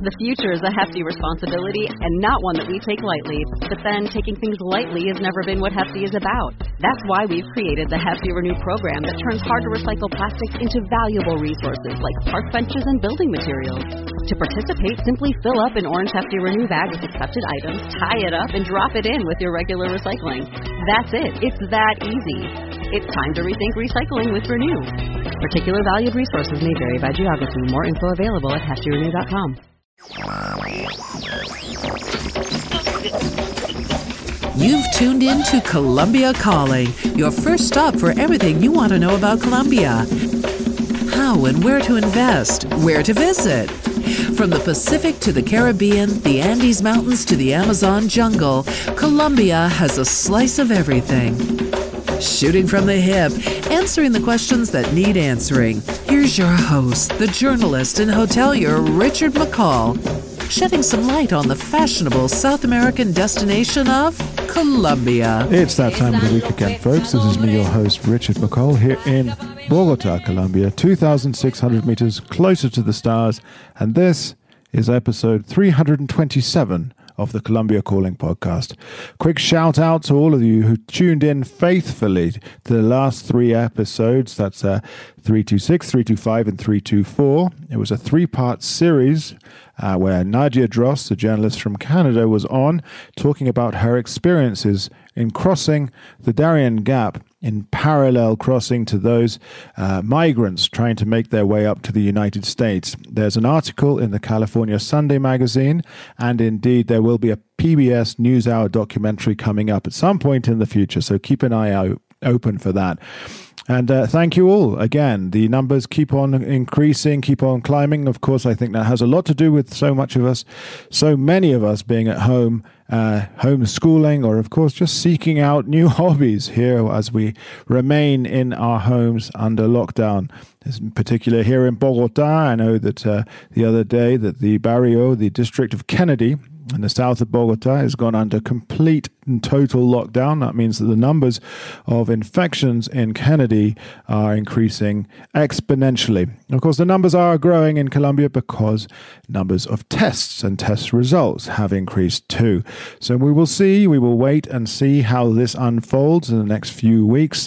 The future is a hefty responsibility and not one that we take lightly. But then, taking things lightly has never been what Hefty is about. That's why we've created the Hefty Renew program that turns hard-to-recycle plastics into valuable resources like park benches and building materials. To participate, simply fill up an orange Hefty Renew bag with accepted items, tie it up, and drop it in with your regular recycling. That's it. It's that easy. It's time to rethink recycling with Renew. Particular valued resources may vary by geography. More info available at heftyrenew.com. You've tuned in to Columbia Calling, your first stop for everything you want to know about Colombia. How and where to invest, where to visit. From the Pacific to the Caribbean, the Andes Mountains to the Amazon jungle, Colombia has a slice of everything. Shooting from the hip, answering the questions that need answering. Here's your host, the journalist and hotelier Richard McCall, shedding some light on the fashionable South American destination of Colombia. It's that time of the week again, folks. This is me, your host, Richard McCall, here in Bogota, Colombia, 2,600 meters closer to the stars, and this is episode 327 of the Columbia Calling podcast. Quick shout out to all of you who tuned in faithfully to the last three episodes. That's 326, 325, and 324. It was a three-part series where Nadia Dross, the journalist from Canada, was on talking about her experiences in crossing the Darien Gap in parallel crossing to those migrants trying to make their way up to the United States. There's an article in the California Sunday magazine, and indeed there will be a PBS NewsHour documentary coming up at some point in the future, so keep an eye out open for that. And thank you all. Again, the numbers keep on increasing, keep on climbing. Of course, I think that has a lot to do with so many of us being at home, homeschooling, or of course just seeking out new hobbies here as we remain in our homes under lockdown. In particular here in Bogota, I know that the other day that the barrio, the district of Kennedy, in the south of Bogota, has gone under complete and total lockdown. That means that the numbers of infections in Kennedy are increasing exponentially. Of course, the numbers are growing in Colombia because numbers of tests and test results have increased too. So we will wait and see how this unfolds in the next few weeks.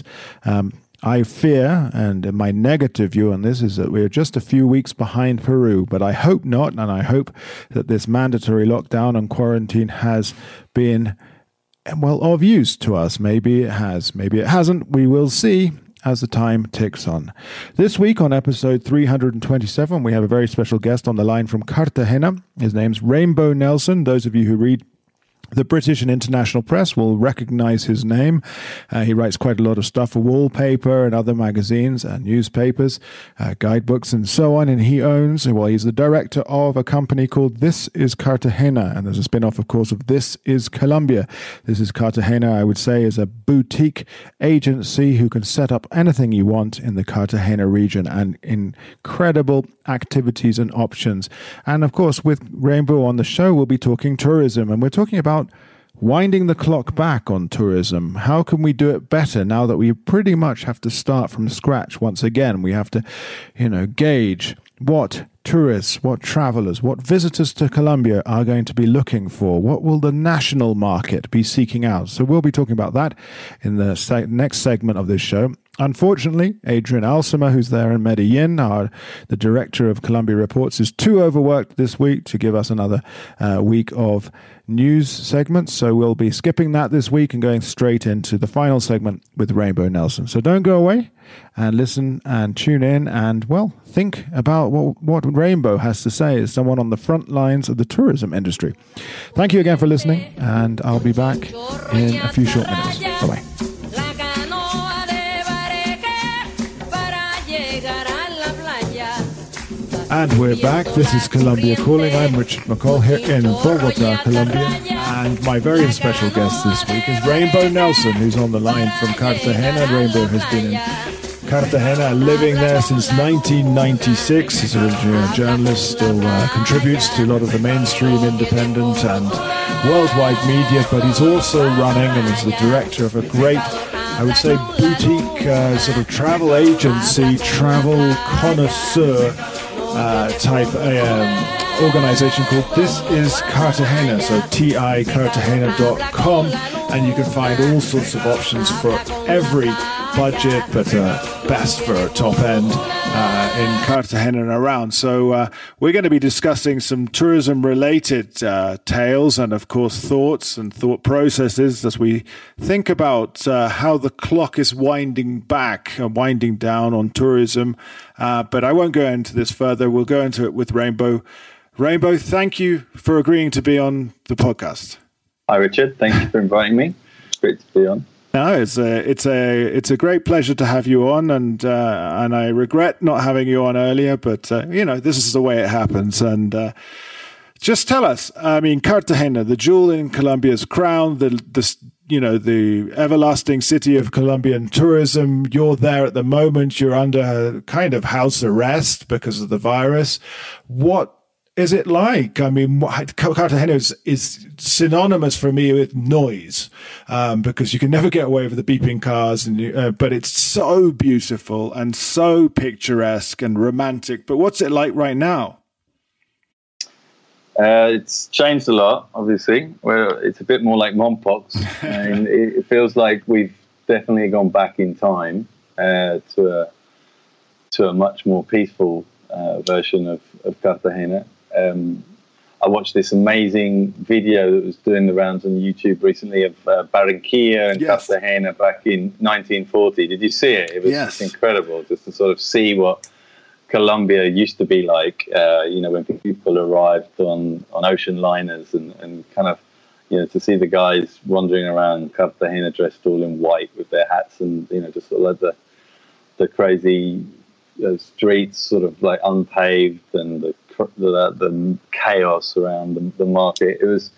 I fear, and my negative view on this is that we're just a few weeks behind Peru, but I hope not, and I hope that this mandatory lockdown and quarantine has been, well, of use to us. Maybe it has, maybe it hasn't. We will see as the time ticks on. This week on episode 327, we have a very special guest on the line from Cartagena. His name's Rainbow Nelson. Those of you who read the British and international press will recognize his name. He writes quite a lot of stuff for Wallpaper and other magazines and newspapers, guidebooks and so on. And he's the director of a company called This Is Cartagena. And there's a spin-off, of course, of This Is Colombia. This Is Cartagena, I would say, is a boutique agency who can set up anything you want in the Cartagena region, and incredible activities and options. And of course, with Rainbow on the show, we'll be talking tourism, and we're talking about winding the clock back on tourism. How can we do it better now that we pretty much have to start from scratch once again? We have to, gauge what tourists, what travelers, what visitors to Colombia are going to be looking for. What will the national market be seeking out? So we'll be talking about that in the next segment of this show. Unfortunately, Adrian Alsima, who's there in Medellin, the director of Colombia Reports, is too overworked this week to give us another week of news segments. So we'll be skipping that this week and going straight into the final segment with Rainbow Nelson. So don't go away and listen and tune in and, think about what Rainbow has to say as someone on the front lines of the tourism industry. Thank you again for listening, and I'll be back in a few short minutes. Bye-bye. And we're back. This is Columbia Calling. I'm Richard McCall here in Bogota, Colombia. And my very special guest this week is Rainbow Nelson, who's on the line from Cartagena. Rainbow has been in Cartagena, living there since 1996. He's originally a journalist, still contributes to a lot of the mainstream, independent and worldwide media, but he's also running and is the director of a great, I would say, boutique sort of travel agency, travel connoisseur type organization called This Is Cartagena, so ticartagena.com, and you can find all sorts of options for every budget, but best for top end in Cartagena and around. So we're going to be discussing some tourism-related tales and, of course, thoughts and thought processes as we think about how the clock is winding back and winding down on tourism. But I won't go into this further. We'll go into it with Rainbow. Rainbow, thank you for agreeing to be on the podcast. Hi, Richard. Thank you for inviting me. It's great to be on. No, it's a great pleasure to have you on, and I regret not having you on earlier, but this is the way it happens. And just tell us, I mean, Cartagena, the jewel in Colombia's crown, the everlasting city of Colombian tourism. You're there at the moment. You're under kind of house arrest because of the virus. What is it like? I mean, Cartagena is synonymous for me with noise, because you can never get away with the beeping cars, but it's so beautiful and so picturesque and romantic. But what's it like right now? It's changed a lot, obviously. Well, it's a bit more like Mompox. And it feels like we've definitely gone back in time to a much more peaceful version of Cartagena. I watched this amazing video that was doing the rounds on YouTube recently of Barranquilla and Cartagena back in 1940. Did you see it? It was just incredible, just to sort of see what Colombia used to be like, when people arrived on ocean liners and kind of, to see the guys wandering around Cartagena dressed all in white with their hats and, just sort of like the crazy streets sort of like unpaved and the chaos around the market.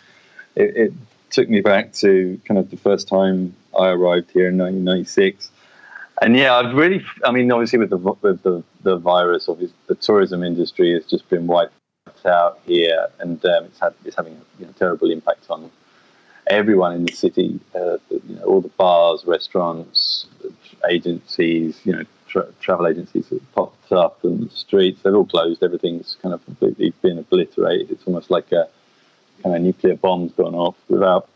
It took me back to kind of the first time I arrived here in 1996. And obviously with the virus, obviously the tourism industry has just been wiped out here, and it's having a terrible impact on everyone in the city. All the bars, restaurants, agencies, travel agencies that popped up, and the streets, they've all closed. Everything's kind of completely been obliterated. It's almost like a kind of nuclear bomb's gone off without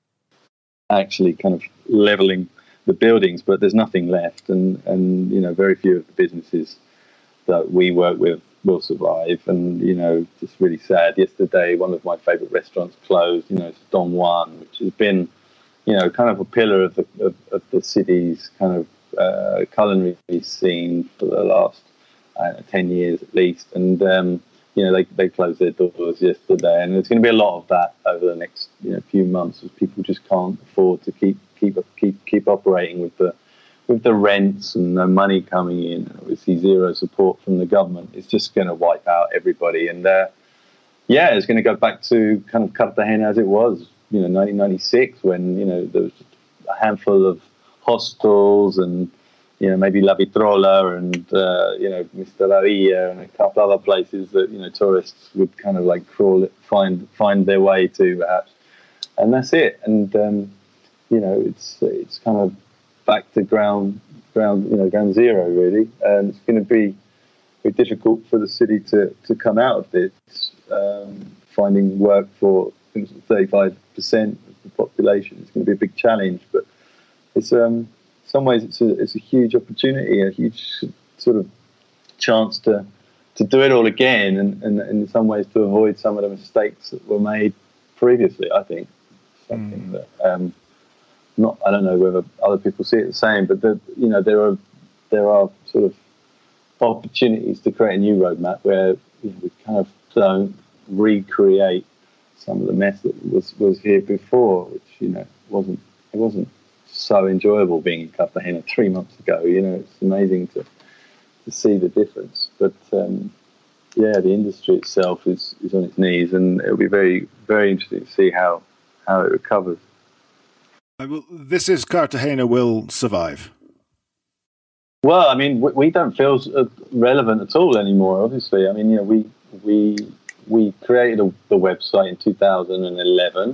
actually kind of leveling the buildings, but there's nothing left, and very few of the businesses that we work with will survive. And just really sad. Yesterday, one of my favorite restaurants closed. It's Don Juan, which has been kind of a pillar of the city's kind of culinary scene for the last 10 years at least. And they closed their doors yesterday, and there's going to be a lot of that over the next few months, as people just can't afford to keep operating with the rents and no money coming in, and obviously zero support from the government. It's just going to wipe out everybody. And it's going to go back to kind of Cartagena as it was 1996, when there was just a handful of hostels and maybe La Vitrola and Mr. Lavilla and a couple other places that tourists would kind of like find their way to, perhaps, and that's it. And it's kind of back to ground zero, really. And it's going to be very difficult for the city to come out of this, finding work for 35% of the population. It's going to be a big challenge, but it's in some ways it's a huge opportunity, a huge sort of chance to do it all again, and in some ways to avoid some of the mistakes that were made previously. I think something that I don't know whether other people see it the same, but there are sort of opportunities to create a new roadmap where we kind of don't recreate some of the mess that was here before, which wasn't so enjoyable being in Cartagena 3 months ago. It's amazing to see the difference. But the industry itself is on its knees, and it'll be very, very interesting to see how it recovers. This Is Cartagena will survive. Well, I mean, we don't feel relevant at all anymore. Obviously, I mean, we created the website in 2011,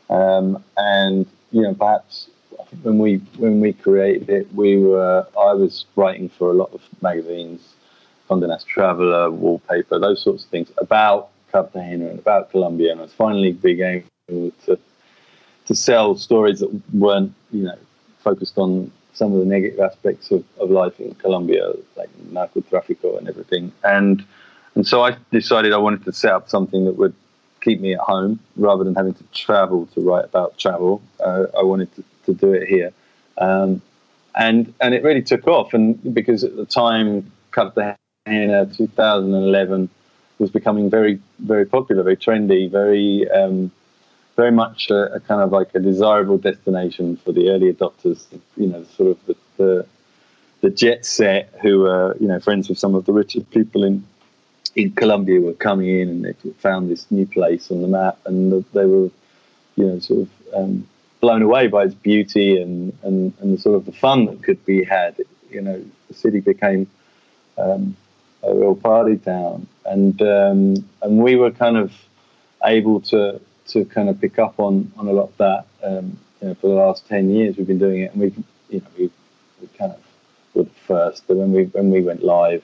and perhaps when we created it, I was writing for a lot of magazines, Condé Nast Traveler, Wallpaper, those sorts of things, about Cartagena and about Colombia, and I was finally being able to sell stories that weren't, focused on some of the negative aspects of life in Colombia, like narcotráfico and everything. And so I decided I wanted to set up something that would keep me at home rather than having to travel to write about travel. I wanted to do it here. And it really took off. And because at the time, Cartagena 2011 was becoming very, very popular, very trendy, very much a kind of like a desirable destination for the early adopters, sort of the jet set who were, friends with some of the richest people in Colombia were coming in, and they found this new place on the map, and they were, sort of blown away by its beauty and the sort of the fun that could be had. The city became a real party town, and we were kind of able to kind of pick up on a lot of that. For the last 10 years we've been doing it, and we kind of were the first. But when we went live,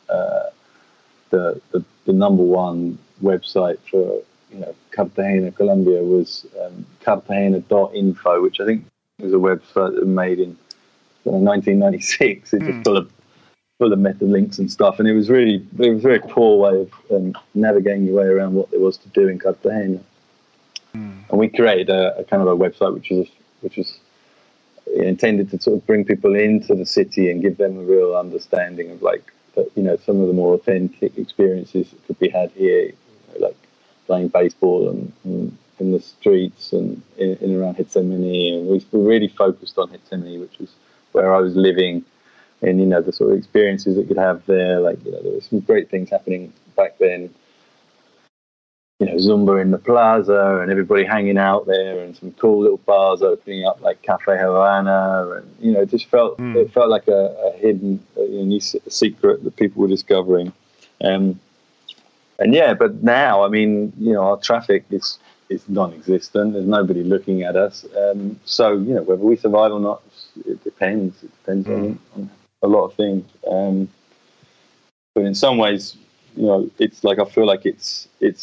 the number one website for Cartagena, Colombia was Cartagena.info, which I think was a website that was made in 1996. It just full of meta links and stuff, and it was a very poor way of navigating your way around what there was to do in Cartagena. And we created a kind of a website which was intended to sort of bring people into the city and give them a real understanding of some of the more authentic experiences that could be had here, like playing baseball and in the streets and in and around Gethsemane. And we were really focused on Gethsemane, which was where I was living, and the sort of experiences that you'd have there. There were some great things happening back then. Zumba in the plaza and everybody hanging out there, and some cool little bars opening up like Cafe Havana, and it just felt like a hidden secret that people were discovering. But now, our traffic is non-existent. There's nobody looking at us. So whether we survive or not, it depends. It depends on a lot of things. But in some ways, it's like I feel like it's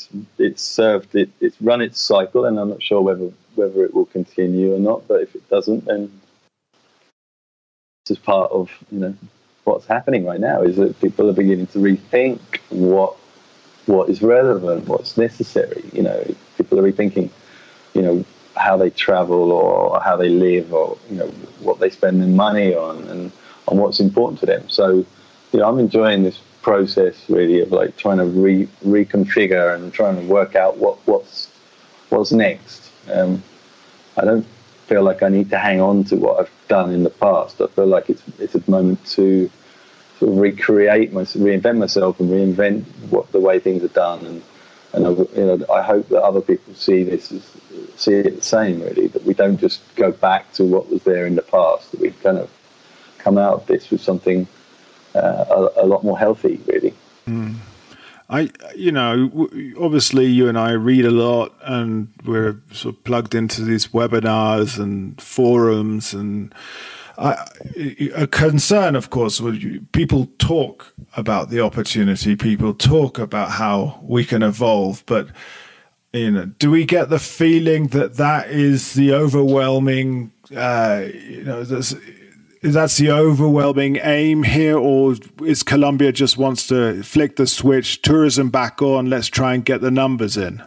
run its cycle, and I'm not sure whether it will continue or not. But if it doesn't, then it's just part of what's happening right now. Is that people are beginning to rethink what is relevant, what's necessary. People are rethinking, how they travel or how they live, or what they spend their money on, and on what's important to them. So I'm enjoying this process really of trying to reconfigure and trying to work out what's next. I don't feel like I need to hang on to what I've done in the past. I feel like it's a moment to sort of reinvent myself and reinvent the way things are done. And I hope that other people see it the same, really, that we don't just go back to what was there in the past, that we kind of come out of this with something a lot more healthy, really. Obviously you and I read a lot, and we're sort of plugged into these webinars and forums, and a concern, of course, people talk about the opportunity, people talk about how we can evolve, but do we get the feeling that is the overwhelming, that's the overwhelming aim here, or is Colombia just wants to flick the switch, tourism back on, let's try and get the numbers in?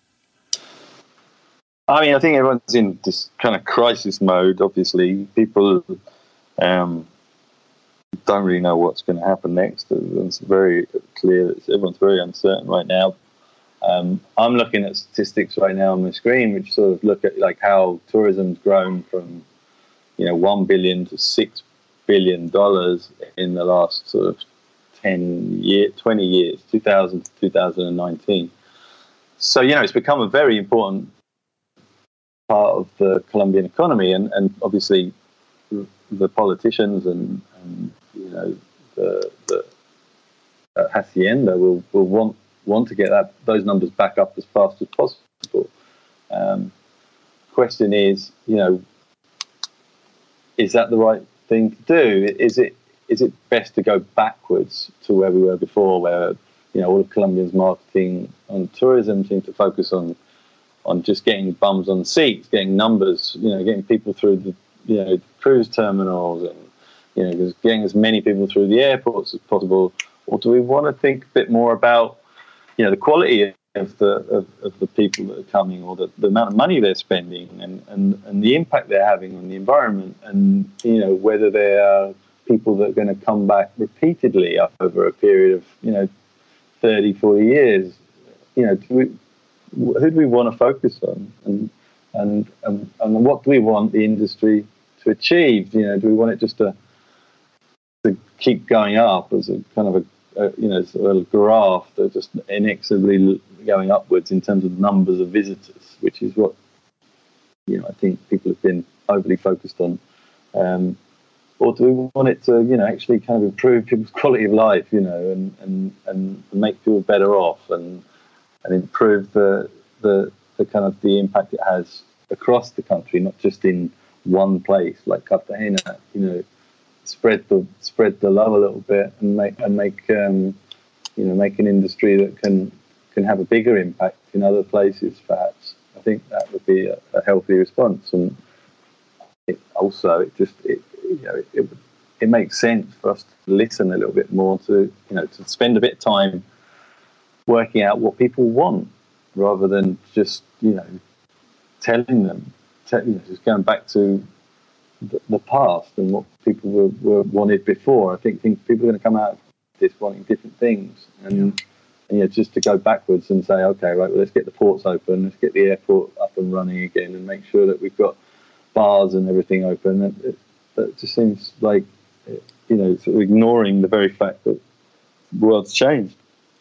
I think everyone's in this kind of crisis mode. Obviously, people don't really know what's going to happen next. It's very clear that everyone's very uncertain right now. I'm looking at statistics right now on my screen, which sort of look at how tourism's grown from $1 billion to $6 billion in the last sort of 20 years, 2000 to 2019. So, it's become a very important part of the Colombian economy, and obviously the politicians and the Hacienda will want to get those numbers back up as fast as possible. Question is, is that the right thing to do? Is it best to go backwards to where we were before, where all of Colombia's marketing on tourism seemed to focus on just getting bums on seats, getting numbers, getting people through the cruise terminals, and getting as many people through the airports as possible? Or do we want to think a bit more about the quality of the people that are coming, or the amount of money they're spending, and the impact they're having on the environment, and whether they are people that are going to come back repeatedly over a period of 30, 40 years? Who do we want to focus on, and what do we want the industry to achieve? Do we want it just to keep going up as a kind of a graph that's just inexorably going upwards in terms of numbers of visitors, which is what I think people have been overly focused on, or do we want it to actually kind of improve people's quality of life, and make people better off, and improve the kind of the impact it has across the country, not just in one place like Cartagena. Spread the love a little bit, and make an industry that can have a bigger impact in other places, perhaps. I think that would be a healthy response, and it makes sense for us to listen a little bit more, to spend a bit of time working out what people want, rather than just telling them, just going back to the past and what people were wanted before. I think people are going to come out of this wanting different things, and just to go backwards and say, okay, right, well, let's get the ports open, let's get the airport up and running again, and make sure that we've got bars and everything open. That just seems like sort of ignoring the very fact that the world's changed.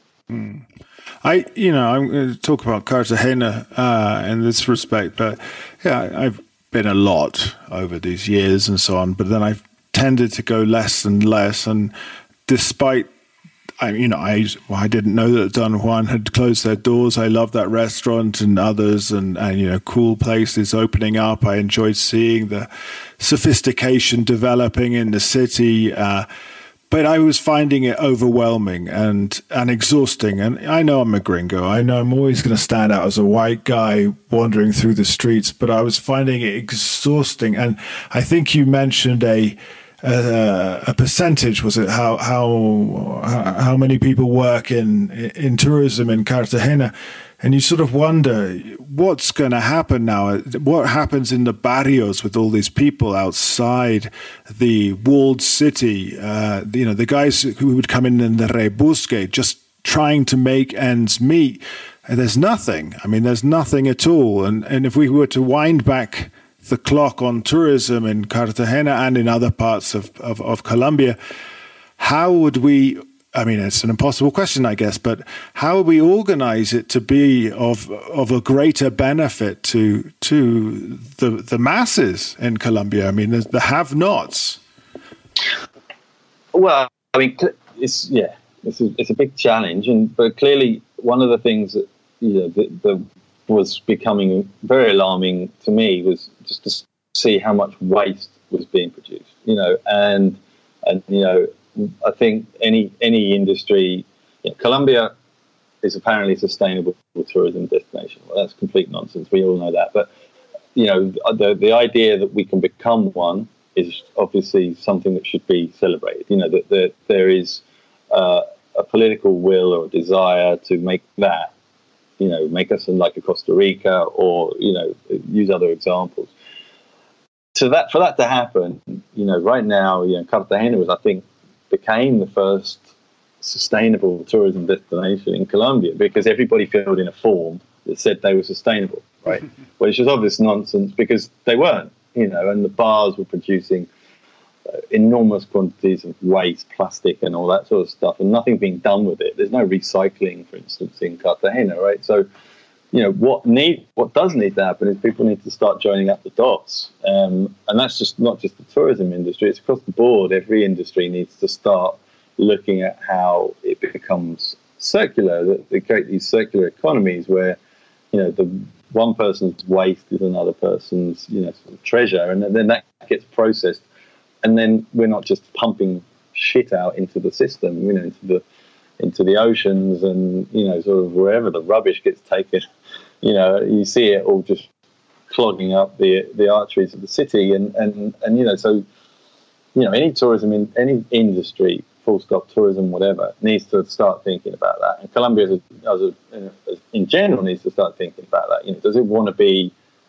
I'm going to talk about Cartagena in this respect, but I've been a lot over these years and so on, but then I've tended to go less and less, and despite I didn't know that Don Juan had closed their doors. I love that restaurant and others, and cool places opening up. I enjoyed seeing the sophistication developing in the city, but I was finding it overwhelming and exhausting. And I know I'm a gringo. I know I'm always going to stand out as a white guy wandering through the streets, but I was finding it exhausting. And I think you mentioned a percentage, was it? How many people work in tourism in Cartagena? And you sort of wonder what's going to happen now. What happens in the barrios with all these people outside the walled city? The guys who would come in the rebusque, just trying to make ends meet. And there's nothing. I mean, there's nothing at all. And if we were to wind back the clock on tourism in Cartagena and in other parts of Colombia, how would we, I mean, it's an impossible question, I guess, but how would we organize it to be of a greater benefit to the masses in Colombia? I mean, the have-nots. Well, I mean, it's a big challenge, but clearly one of the things that that was becoming very alarming to me was just to see how much waste was being produced. And I think any industry, Colombia is apparently a sustainable tourism destination. Well, that's complete nonsense. We all know that. But the idea that we can become one is obviously something that should be celebrated. That there is a political will or desire to make that, make us like a Costa Rica, or use other examples. For that to happen, right now, Cartagena I think became the first sustainable tourism destination in Colombia, because everybody filled in a form that said they were sustainable, right? Which was obvious nonsense, because they weren't, and the bars were producing enormous quantities of waste, plastic and all that sort of stuff, and nothing being done with it. There's no recycling, for instance, in Cartagena, right? So, what does need to happen is people need to start joining up the dots, and that's just not just the tourism industry; it's across the board. Every industry needs to start looking at how it becomes circular. That they create these circular economies where, the one person's waste is another person's, sort of treasure, and then that gets processed, and then we're not just pumping shit out into the system, into into the oceans, and sort of wherever the rubbish gets taken, you see it all just clogging up the arteries of the city, and so any tourism in any industry, full stop, tourism, whatever, needs to start thinking about that. And Colombia, in general, needs to start thinking about that. Does it want to be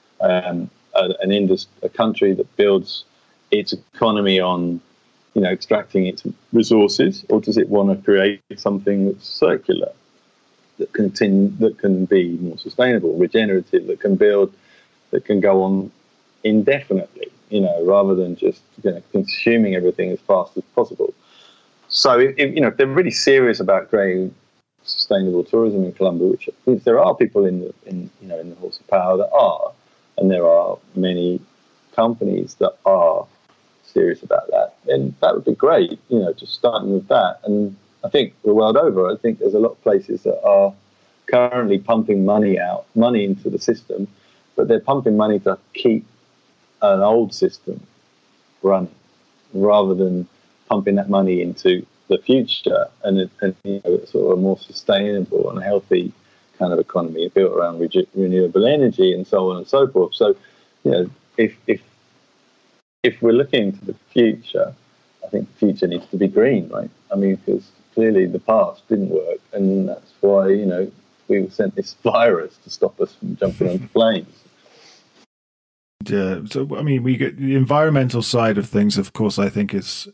a country that builds its economy on extracting its resources, or does it want to create something that's circular, that can be more sustainable, regenerative, that can go on indefinitely, rather than just consuming everything as fast as possible. So if they're really serious about creating sustainable tourism in Colombia, which there are people in the Horse of Power that are, and there are many companies that are serious about that, then that would be great, just starting with that. And I think the world over, I think there's a lot of places that are currently pumping money into the system, but they're pumping money to keep an old system running, rather than pumping that money into the future and sort of a more sustainable and healthy kind of economy built around renewable energy and so on and so forth. So, if we're looking to the future, I think the future needs to be green, right? I mean, because clearly the past didn't work, and that's why we were sent this virus to stop us from jumping onto planes. So I mean, we get the environmental side of things, of course, I think is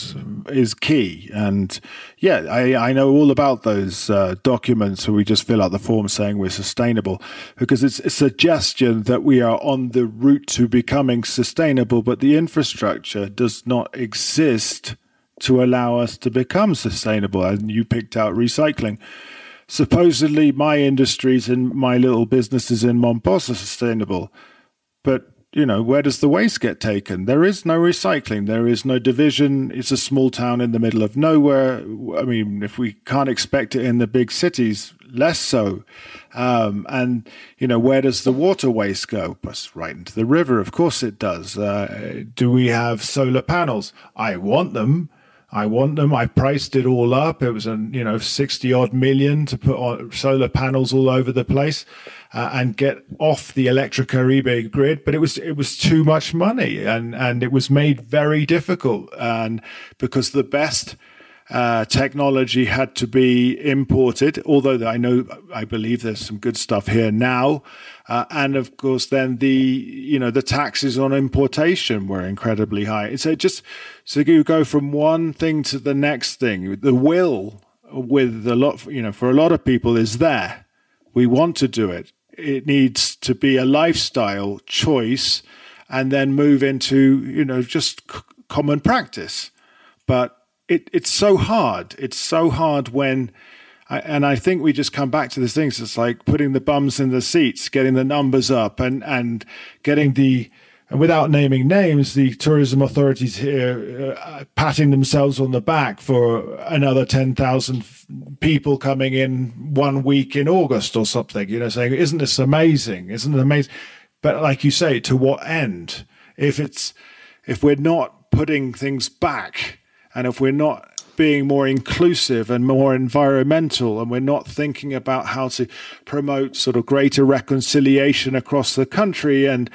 key. And yeah, I know all about those documents where we just fill out the form saying we're sustainable, because it's a suggestion that we are on the route to becoming sustainable, but the infrastructure does not exist to allow us to become sustainable. And you picked out recycling. Supposedly my industries and my little businesses in Mompos are sustainable, but where does the waste get taken? There is no recycling. There is no division. It's a small town in the middle of nowhere. I mean, if we can't expect it in the big cities, less so. And where does the water waste go? It's right into the river. Of course it does. Do we have solar panels? I want them. I priced it all up. It was 60 odd million to put on solar panels all over the place and get off the Electricaribe grid. But it was too much money, and it was made very difficult. And because the best technology had to be imported, although I believe there's some good stuff here now. And of course, then the taxes on importation were incredibly high. So you go from one thing to the next thing. The will with a lot, for a lot of people is there. We want to do it. It needs to be a lifestyle choice, and then move into, just common practice. But it's so hard. It's so hard when, and I think we just come back to these things. It's like putting the bums in the seats, getting the numbers up, and getting and without naming names, the tourism authorities here patting themselves on the back for another 10,000 people coming in 1 week in August or something, saying, isn't this amazing? Isn't it amazing? But like you say, to what end? If we're not putting things back, and if we're not being more inclusive and more environmental, and we're not thinking about how to promote sort of greater reconciliation across the country, and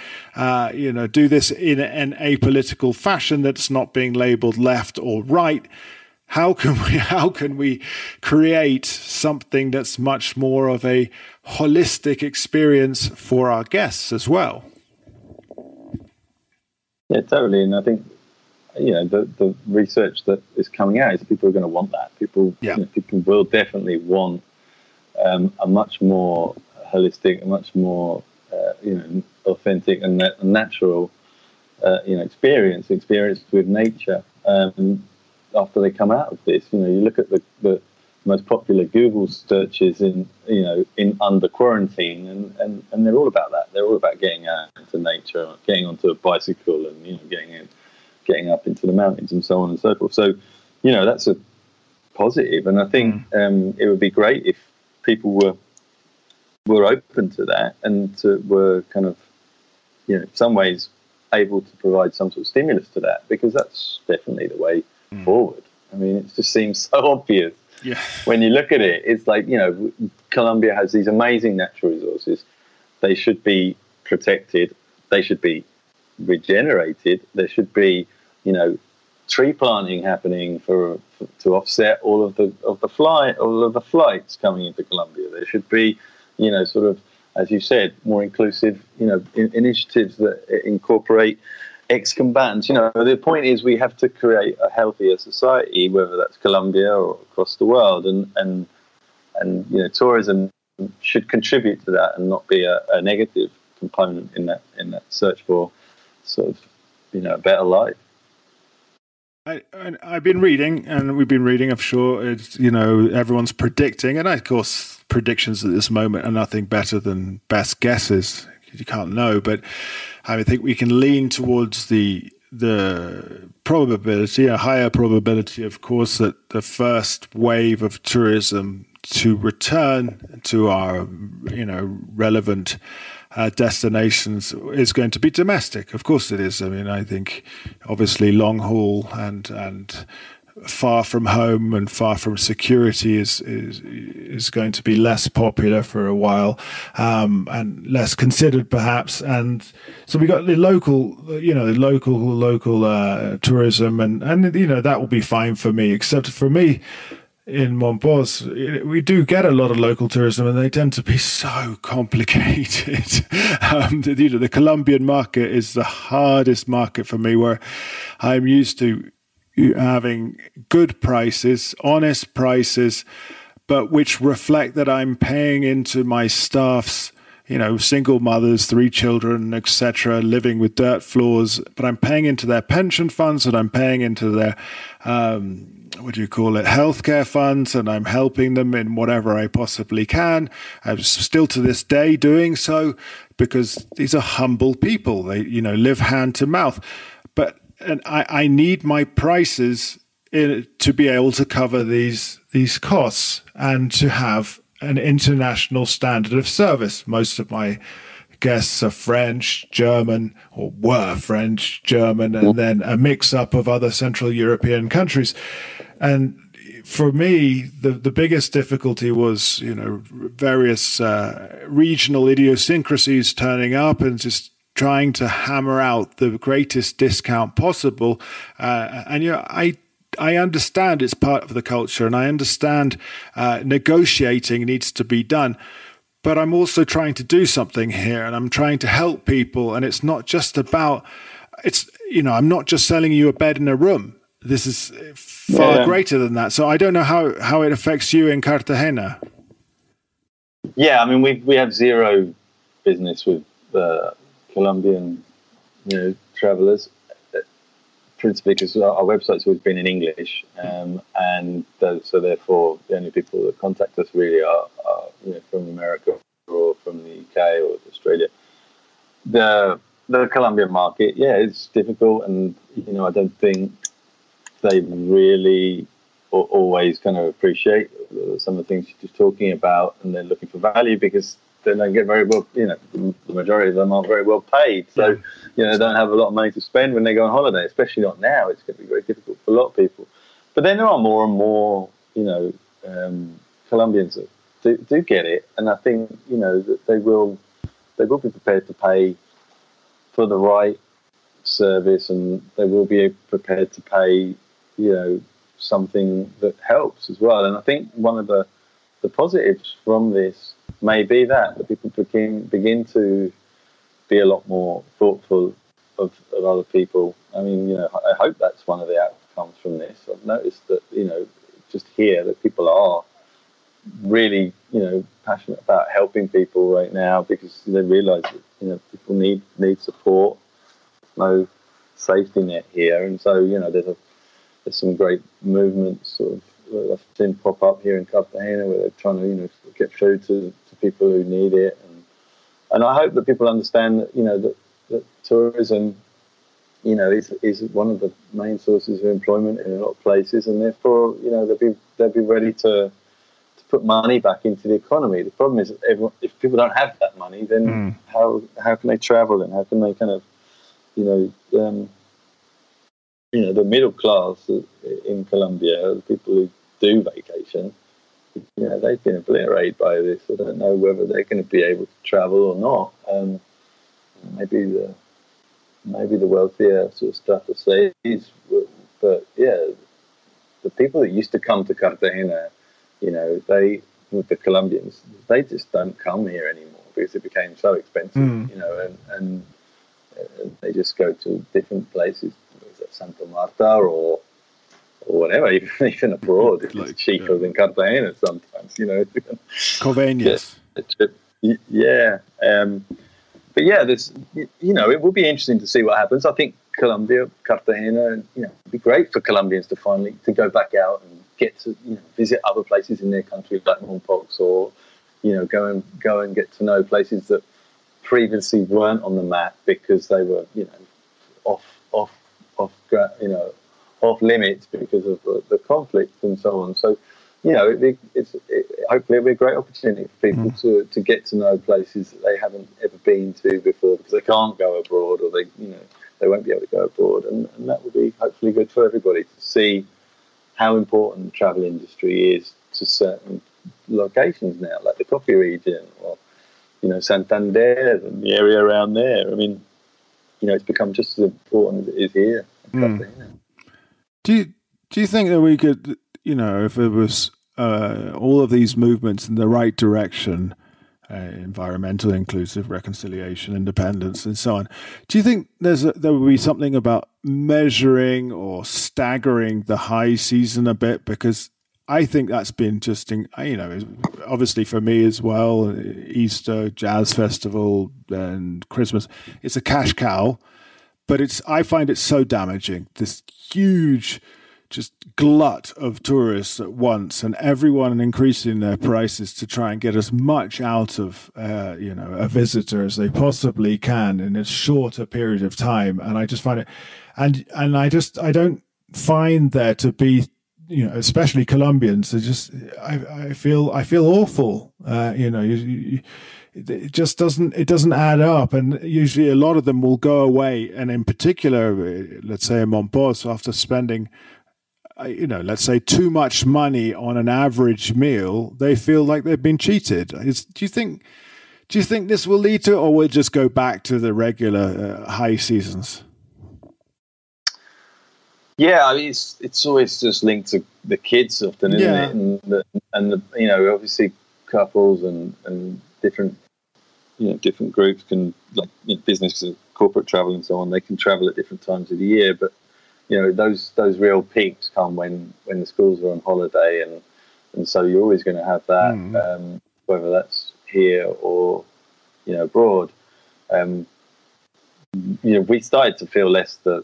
do this in an apolitical fashion that's not being labeled left or right, how can we create something that's much more of a holistic experience for our guests as well? Yeah, totally. And I think the research that is coming out is that people are going to want that. People will definitely want a much more holistic, a much more authentic and natural experience with nature. After they come out of this, you look at the most popular Google searches in under quarantine, and they're all about that. They're all about getting out into nature, getting onto a bicycle, and getting up into the mountains and so on and so forth. So, that's a positive. And I think it would be great if people were open to that, and were kind of, in some ways able to provide some sort of stimulus to that, because that's definitely the way forward. I mean, it just seems so obvious when you look at it, it's like, Colombia has these amazing natural resources. They should be protected. They should be regenerated. There should be, tree planting happening to offset all of the flights coming into Colombia. There should be, sort of, as you said, more inclusive, initiatives that incorporate ex-combatants. The point is we have to create a healthier society, whether that's Colombia or across the world, and tourism should contribute to that and not be a negative component in that search for sort of a better life. I've been reading, and we've been reading, I'm sure, it's, everyone's predicting, and of course predictions at this moment are nothing better than best guesses. You can't know, but I think we can lean towards the probability, a higher probability, of course, that the first wave of tourism to return to our, relevant destinations is going to be domestic. Of course it is. I mean, I think obviously long haul and far from home and far from security is going to be less popular for a while, and less considered perhaps. And so we got the local tourism, and that will be fine for me, except for me. In Montpos, we do get a lot of local tourism, and they tend to be so complicated. The Colombian market is the hardest market for me, where I'm used to having good prices, honest prices, but which reflect that I'm paying into my staff's, single mothers, 3 children, etc., living with dirt floors, but I'm paying into their pension funds, and I'm paying into their healthcare funds, and I'm helping them in whatever I possibly can. I'm still to this day doing so, because these are humble people. They, live hand to mouth. And I need my prices to be able to cover these costs and to have an international standard of service. Most of my guests are French, German, or were French, German, and then a mix-up of other Central European countries. And for me, the biggest difficulty was, various regional idiosyncrasies turning up and just trying to hammer out the greatest discount possible. I understand it's part of the culture, and I understand negotiating needs to be done. But I'm also trying to do something here, and I'm trying to help people. And it's not just about, I'm not just selling you a bed and a room. This is far greater than that. So I don't know how it affects you in Cartagena. Yeah, I mean, we have zero business with Colombian, travelers, principally because our website's always been in English, so therefore the only people that contact us really are from America or from the UK or Australia. The Colombian market, it's difficult, and I don't think they really always kind of appreciate some of the things you're just talking about, and they're looking for value because they don't get very well, the majority of them aren't very well paid. So, they don't have a lot of money to spend when they go on holiday, especially not now. It's going to be very difficult for a lot of people. But then there are more and more, Colombians that do get it. And I think, that they will be prepared to pay for the right service, and they will be prepared to pay, something that helps as well. And I think one of the positives from this may be that people begin to be a lot more thoughtful of other people. I mean, I hope that's one of the outcomes from this. I've noticed that, just here that people are really, passionate about helping people right now, because they realise that, people need support. There's no safety net here, and so there's some great movements sort of I've seen pop up here in Cartagena where they're trying to get food to people who need it, and I hope that people understand that that tourism is one of the main sources of employment in a lot of places, and therefore they'll be ready to put money back into the economy. The problem is that if people don't have that money, then how can they travel, and how can they kind of the middle class in Colombia, the people who do vacation, they've been obliterated by this. I don't know whether they're going to be able to travel or not. Maybe the wealthier sort of stuff of cities, but yeah, the people that used to come to Cartagena, with the Colombians, they just don't come here anymore because it became so expensive, and they just go to different places, Santa Marta or whatever, even abroad. It's cheaper than Cartagena sometimes, Convenience. Yeah. But yeah, it will be interesting to see what happens. I think Colombia, Cartagena, it'd be great for Colombians to finally go back out and get to visit other places in their country like Mompox, or go and get to know places that previously weren't on the map because they were off limits because of the conflict and so on. So hopefully it'll be a great opportunity for people to get to know places that they haven't ever been to before, because they can't go abroad, or they won't be able to go abroad, and that will be hopefully good for everybody to see how important the travel industry is to certain locations now, like the coffee region, or Santander and the area around there. I mean, it's become just as important as it is here. Do you think that we could, if it was all of these movements in the right direction, environmental, inclusive, reconciliation, independence, and so on, do you think there would be something about measuring or staggering the high season a bit? Because I think that's been interesting, obviously for me as well, Easter, Jazz Festival, and Christmas, it's a cash cow, but I find it so damaging, this huge just glut of tourists at once, and everyone increasing their prices to try and get as much out of a visitor as they possibly can in as short a period of time. And I just find it, and I don't find there to be, especially Colombians, I feel awful. It just doesn't add up, and usually a lot of them will go away, and in particular, let's say in Mompox, after spending let's say too much money on an average meal, they feel like they've been cheated. Do you think this will lead to, or will it just go back to the regular high seasons? Yeah, I mean, it's always just linked to the kids often, isn't it? And the obviously couples and different different groups can, like business and corporate travel and so on. They can travel at different times of the year, but those real peaks come when the schools are on holiday, and so you're always going to have that, whether that's here or abroad. We started to feel less the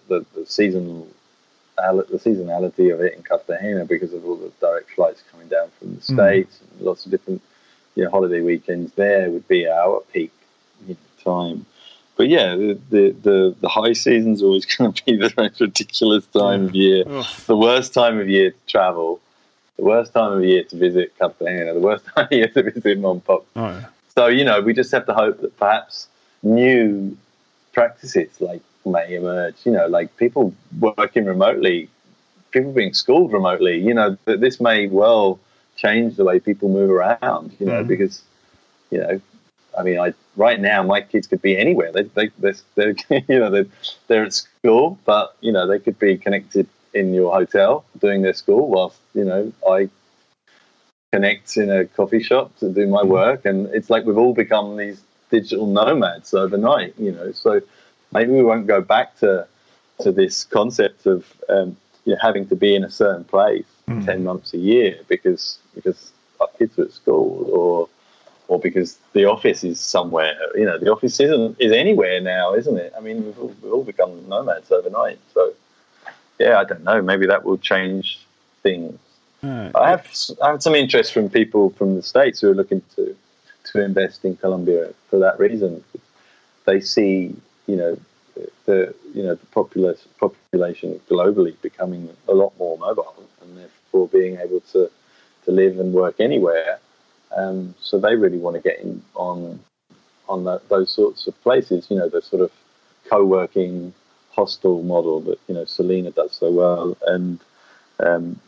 seasonality of it in Cartagena because of all the direct flights coming down from the States, and lots of different holiday weekends there would be our peak time. But yeah, the high season's always going to be the most ridiculous time of year. The worst time of year to travel, the worst time of year to visit Cartagena, the worst time of year to visit Mompox. So, we just have to hope that perhaps new practices may emerge, like people working remotely, people being schooled remotely, that this may well change the way people move around, because, I mean, right now my kids could be anywhere. They're at school, but they could be connected in your hotel doing their school whilst I connect in a coffee shop to do my work. And it's like we've all become these digital nomads overnight. So maybe we won't go back to this concept of having to be in a certain place 10 months a year because our kids are at school, or because the office is somewhere. The office is anywhere now, isn't it? I mean, we've all become nomads overnight. So, yeah, I don't know. Maybe that will change things. I have some interest from people from the States who are looking to invest in Colombia for that reason. They see, the population globally becoming a lot more mobile, and therefore being able to live and work anywhere. So they really want to get in on those sorts of places, the sort of co-working hostel model that Selena does so well, and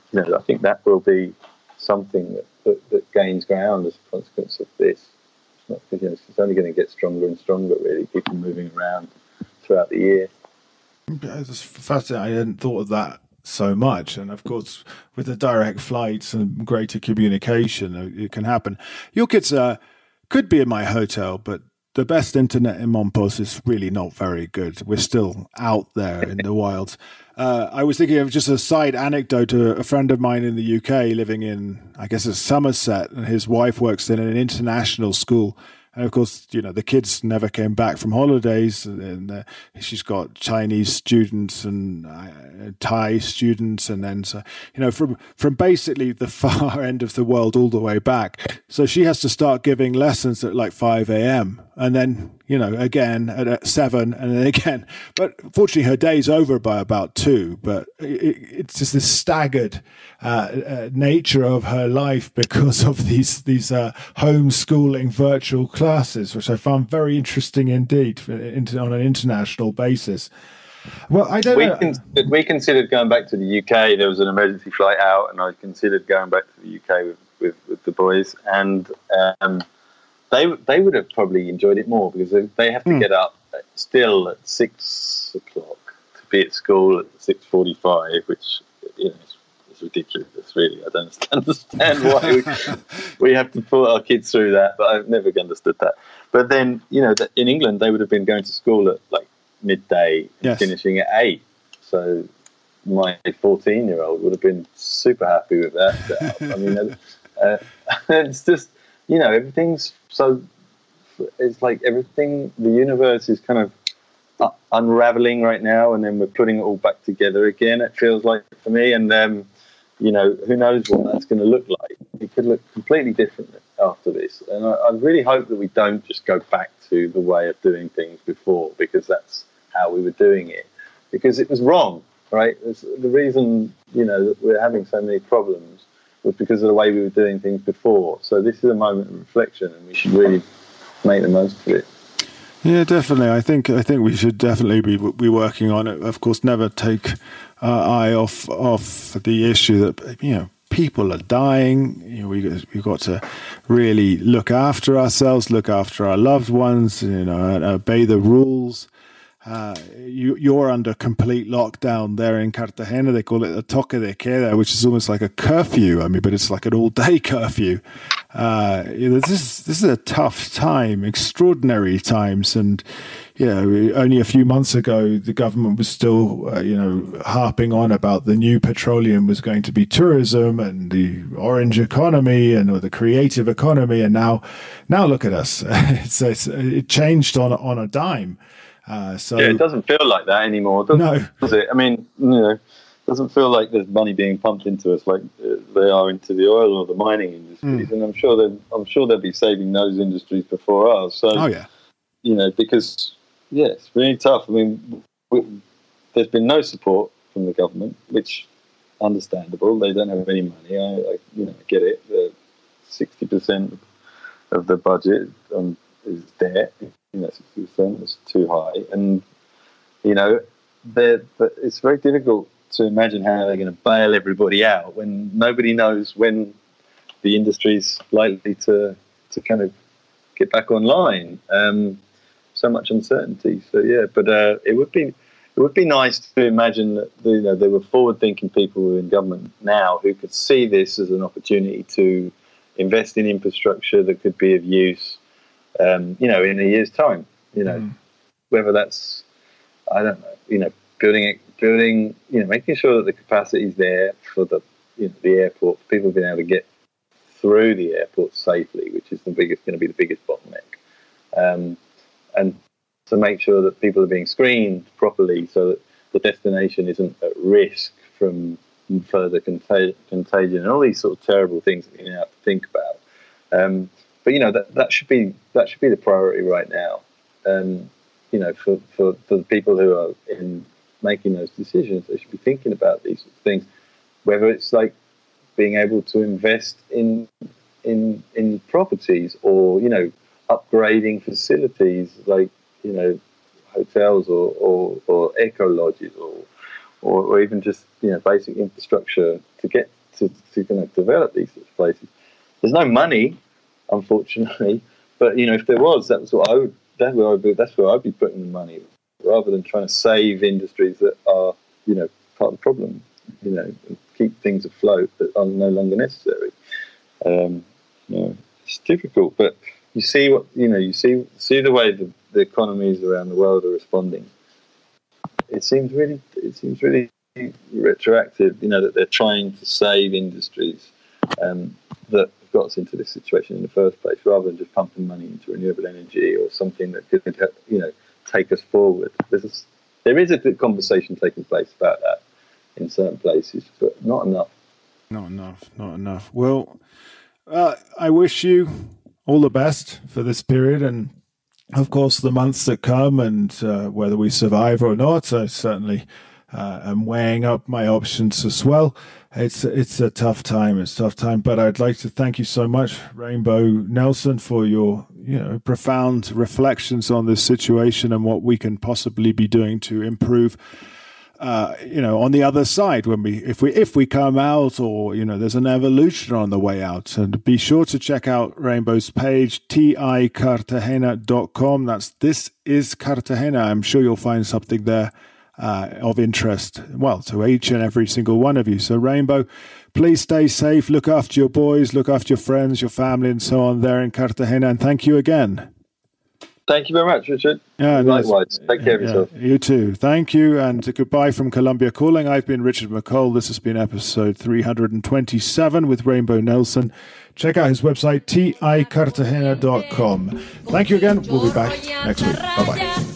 I think that will be something that gains ground as a consequence of this. It's not, it's only going to get stronger and stronger, really, people moving around throughout the year. It's fascinating. I hadn't thought of that so much. And of course, with the direct flights and greater communication, it can happen. Your kids could be in my hotel, but the best internet in Mompos is really not very good. We're still out there in the wilds. I was thinking of just a side anecdote. A friend of mine in the UK living in, I guess it's Somerset, and his wife works in an international school. And of course, the kids never came back from holidays, and she's got Chinese students and Thai students, and then from basically the far end of the world all the way back. So she has to start giving lessons at like 5 a.m. and then again at 7, and then again. But fortunately, her day's over by about 2. But it's just this staggered nature of her life because of these homeschooling virtual classes, which I found very interesting indeed on an international basis. Well, I don't know. We considered going back to the UK. There was an emergency flight out, and I considered going back to the UK with the boys, and they would have probably enjoyed it more because they have to get up still at 6 o'clock to be at school at 6:45, which is ridiculous. Really, I don't understand why we have to put our kids through that. But I've never understood that. But then in England they would have been going to school at like midday and finishing at 8. So my 14-year-old would have been super happy with that. I mean, it's just everything's so. It's like everything. The universe is kind of unraveling right now, and then we're putting it all back together again. It feels like for me, and who knows what that's going to look like? It could look completely different after this, and I really hope that we don't just go back to the way of doing things before, because that's how we were doing it, because it was wrong, right? The reason that we're having so many problems was because of the way we were doing things before. So this is a moment of reflection, and we should really make the most of it. Yeah, definitely. I think we should definitely be working on it. Of course, never take our eye off the issue that people are dying. We've got to really look after ourselves, look after our loved ones, and obey the rules. You're under complete lockdown there in Cartagena. They call it a toque de queda, which is almost like a curfew. I mean, but it's like an all-day curfew. This is a tough time, extraordinary times, and only a few months ago the government was still harping on about the new petroleum was going to be tourism and the orange economy or the creative economy, and now look at us. It changed on a dime. So it doesn't feel like that anymore, does it? I mean, it doesn't feel like there's money being pumped into us like they are into the oil or the mining industries, and I'm sure they'll be saving those industries before ours. So, because it's really tough. I mean, there's been no support from the government, which understandable. They don't have any money. I get it. 60% of the budget is debt. 60% is too high, and it's very difficult to imagine how they're going to bail everybody out when nobody knows when the industry's likely to kind of get back online. So much uncertainty. So but it would be nice to imagine that there were forward-thinking people in government now who could see this as an opportunity to invest in infrastructure that could be of use. In a year's time, whether that's, I don't know, building, making sure that the capacity is there for the airport, for people being able to get through the airport safely, which is going to be the biggest bottleneck, and to make sure that people are being screened properly so that the destination isn't at risk from further contagion and all these sort of terrible things that you have to think about. But that should be the priority right now. For the people who are in making those decisions, they should be thinking about these sort of things. Whether it's like being able to invest in properties or upgrading facilities like hotels or eco lodges or even just basic infrastructure to get to kind of develop these sorts of places. There's no money, unfortunately, but if there was, that's where I'd be putting the money, rather than trying to save industries that are part of the problem, and keep things afloat that are no longer necessary. It's difficult, but you see you see the way the economies around the world are responding. It seems really retroactive, that they're trying to save industries that got us into this situation in the first place, rather than just pumping money into renewable energy or something that could, take us forward. There is a good conversation taking place about that in certain places, but not enough. Not enough. Well, I wish you all the best for this period, and of course the months that come, and whether we survive or not. I certainly am weighing up my options as well. It's a tough time. But I'd like to thank you so much, Rainbow Nelson, for your profound reflections on this situation and what we can possibly be doing to improve. On the other side, if we come out, or there's an evolution on the way out. And be sure to check out Rainbow's page, ticartagena.com. This is Cartagena. I'm sure you'll find something there of interest, to each and every single one of you. So Rainbow, please stay safe, look after your boys, look after your friends, your family, and so on there in Cartagena. And thank you again. Thank you very much, Richard. Yeah, likewise. Take care of yourself. You too. Thank you, and goodbye from Columbia Calling. I've been Richard McColl. This has been episode 327 with Rainbow Nelson. Check out his website, ticartagena.com. Thank you again. We'll be back next week. Bye-bye.